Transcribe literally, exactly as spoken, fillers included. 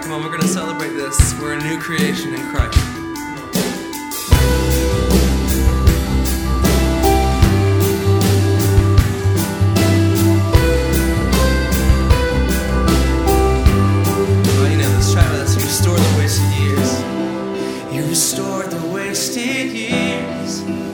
Come on, we're going to celebrate this. We're a new creation in Christ. Oh, you know this. Try this. You restore the wasted years. You restore the wasted years.